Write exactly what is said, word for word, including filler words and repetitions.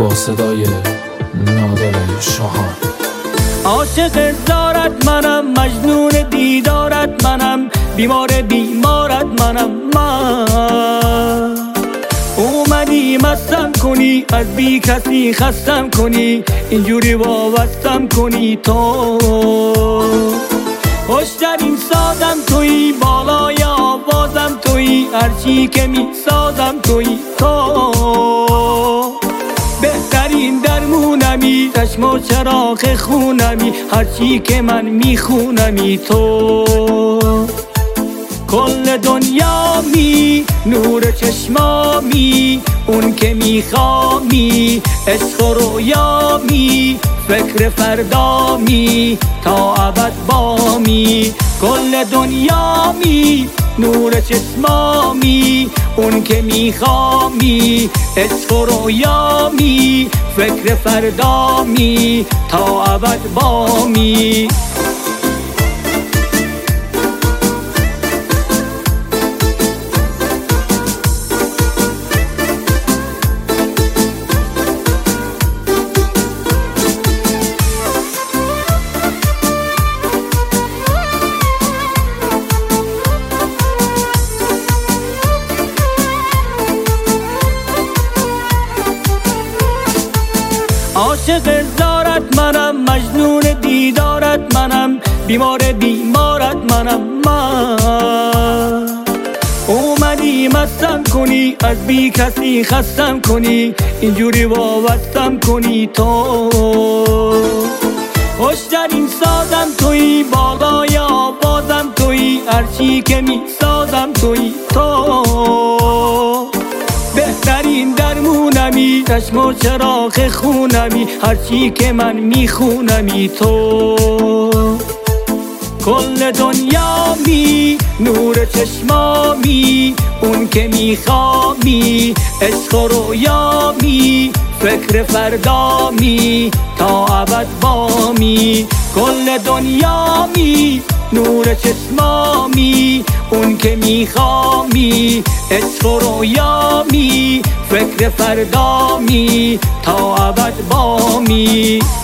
با صدای نادر شاهان. عاشق زارت منم، مجنون دیدارت منم، بیمار بیمارت منم من. اومدی مستم کنی، از بی کسی خستم کنی، اینجوری وابستم کنی تو. خوشترین سازم تویی، بالای آوازم تویی، هرچی که می سازم تویی تو. بهترین درمونمی، چشم و چراغ خونمی، هرچی که من میخونمی تو. کل دنیامی، نور چشمامی، اون که میخوامی، عشق و رویامی، فکر فردامی، تا ابد بامی. کل دنیامی، نور چشمامی، اون که میخوامی، عشق و رویامی، فکر فردامی، تا ابد بامی. عاشق زارت منم، مجنون دیدارت منم، بیمار بیمارت منم من. اومدی مستم کنی، از بی کسی خستم کنی، اینجوری وابستم کنی تو. خوشترین سازم تویی، بالای آوازم تویی، هرچی که می سازم تویی تو. بهترین درمونمی، چشم و چراغ خونمی، هرچی که من میخونمی تو. کل دنیامی، نور چشمامی، اون که میخوامی، عشق و رویامی، فکر فردامی، تا ابد بامی. کل دنیامی، نور چشمامی، اون که میخوامی، عشق و رویامی، فکر فردامی، تا ابد بامی.